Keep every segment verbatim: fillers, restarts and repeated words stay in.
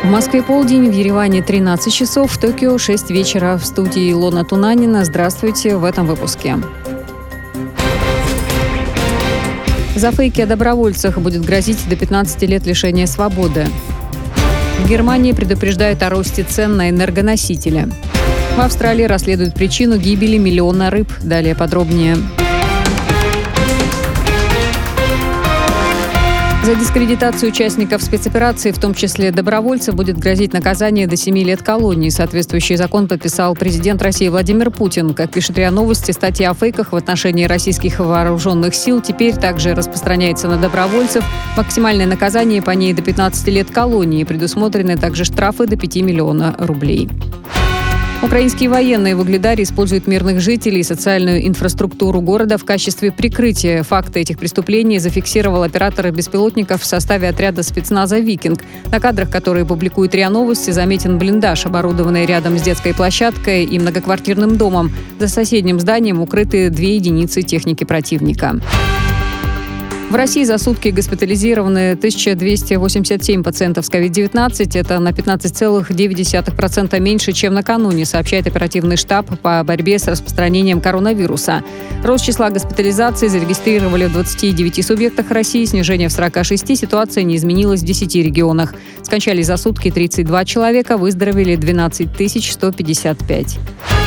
В Москве полдень, в Ереване тринадцать часов, в Токио шесть вечера. В студии Илона Тунанина. Здравствуйте в этом выпуске. За фейки о добровольцах будет грозить до пятнадцати лет лишения свободы. В Германии предупреждают о росте цен на энергоносители. В Австралии расследуют причину гибели миллиона рыб. Далее подробнее. За дискредитацию участников спецоперации, в том числе добровольцев, будет грозить наказание до семи лет колонии. Соответствующий закон подписал президент России Владимир Путин. Как пишет РИА Новости, статья о фейках в отношении российских вооруженных сил теперь также распространяется на добровольцев. Максимальное наказание по ней до пятнадцати лет колонии. Предусмотрены также штрафы до пяти миллионов рублей. Украинские военные в Угледаре используют мирных жителей и социальную инфраструктуру города в качестве прикрытия. Факты этих преступлений зафиксировал оператор беспилотников в составе отряда спецназа «Викинг». На кадрах, которые публикует РИА Новости, заметен блиндаж, оборудованный рядом с детской площадкой и многоквартирным домом. За соседним зданием укрыты две единицы техники противника. В России за сутки госпитализированы тысяча двести восемьдесят семь пациентов с ковид девятнадцать. Это на пятнадцать целых девять десятых процента меньше, чем накануне, сообщает оперативный штаб по борьбе с распространением коронавируса. Рост числа госпитализаций зарегистрировали в двадцати девяти субъектах России, снижение в сорока шести, ситуация не изменилась в десяти регионах. Скончались за сутки тридцать два человека, выздоровели двенадцать тысяч сто пятьдесят пять.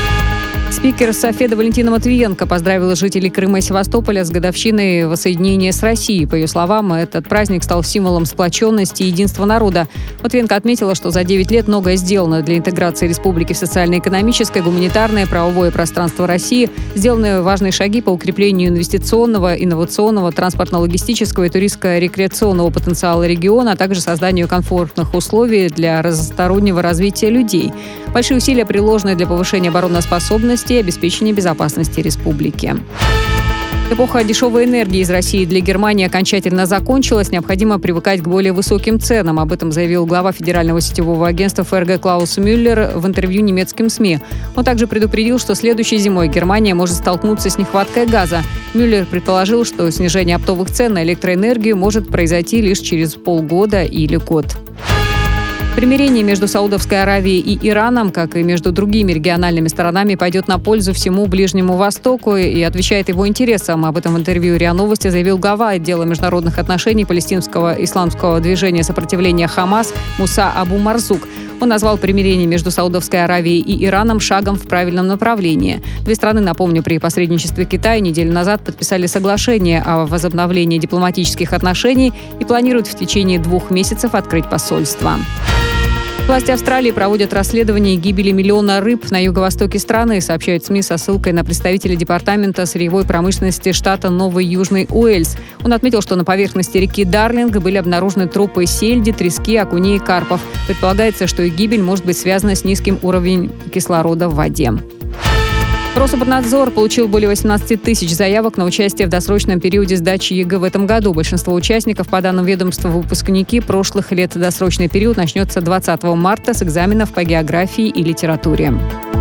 Спикер Софеда Валентина Матвиенко поздравила жителей Крыма и Севастополя с годовщиной воссоединения с Россией. По ее словам, этот праздник стал символом сплоченности и единства народа. Матвиенко отметила, что за девять лет многое сделано для интеграции республики в социально-экономическое, гуманитарное, правовое пространство России. Сделаны важные шаги по укреплению инвестиционного, инновационного, транспортно-логистического и туристско-рекреационного потенциала региона, а также созданию комфортных условий для разностороннего развития людей. Большие усилия приложены для повышения обороноспособности и обеспечения безопасности республики. Эпоха дешевой энергии из России для Германии окончательно закончилась. Необходимо привыкать к более высоким ценам. Об этом заявил глава федерального сетевого агентства эф эр гэ Клаус Мюллер в интервью немецким СМИ. Он также предупредил, что следующей зимой Германия может столкнуться с нехваткой газа. Мюллер предположил, что снижение оптовых цен на электроэнергию может произойти лишь через полгода или год. Примирение между Саудовской Аравией и Ираном, как и между другими региональными сторонами, пойдет на пользу всему Ближнему Востоку и отвечает его интересам. Об этом в интервью РИА Новости заявил глава отдела международных отношений палестинского исламского движения сопротивления «Хамас» Муса Абу Марзук. Он назвал примирение между Саудовской Аравией и Ираном шагом в правильном направлении. Две страны, напомню, при посредничестве Китая неделю назад подписали соглашение о возобновлении дипломатических отношений и планируют в течение двух месяцев открыть посольство. Власти Австралии проводят расследование гибели миллиона рыб на юго-востоке страны, сообщают СМИ со ссылкой на представителя департамента сырьевой промышленности штата Новый Южный Уэльс. Он отметил, что на поверхности реки Дарлинг были обнаружены трупы сельди, трески, окуней и карпов. Предполагается, что их гибель может быть связана с низким уровнем кислорода в воде. Рособорнадзор получил более восемнадцати тысяч заявок на участие в досрочном периоде сдачи ЕГЭ в этом году. Большинство участников, по данным ведомства, выпускники прошлых лет. Досрочный период начнется двадцатого марта с экзаменов по географии и литературе.